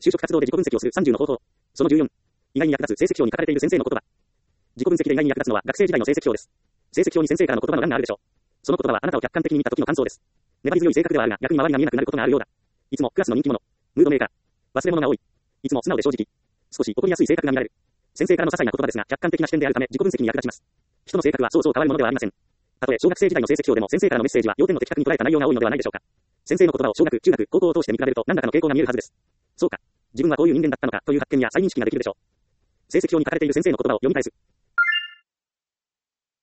就職活動で自己分析をする30の方法。その14。意外に役立つ成績表に書かれている先生の言葉。自己分析で意外に役立つのは学生時代の成績表です。成績表に先生からの言葉の欄があるでしょう。その言葉はあなたを客観的に見た時の感想です。粘り強い性格ではあるが、逆に周りが見えなくなることがあるようだ。いつもクラスの人気者。ムードメーカー。忘れ物が多い。いつも素直で正直。少し怒りやすい性格が見られる。先生からの些細な言葉ですが、客観的な視点であるため自己分析に役立ちます。人の性格はそうそう変わるものではありません。たとえ小学生時代の成績表でも先生からのメッセージは要点を的確に捉えた内容が多いのではないでしょうか。先生の言葉を小学、中学、高校を通して見比べると何らかの傾向が見えるはずです。そうか。自分はこういう人間だったのかという発見や再認識ができるでしょう。成績表に書かれている先生の言葉を読み返す。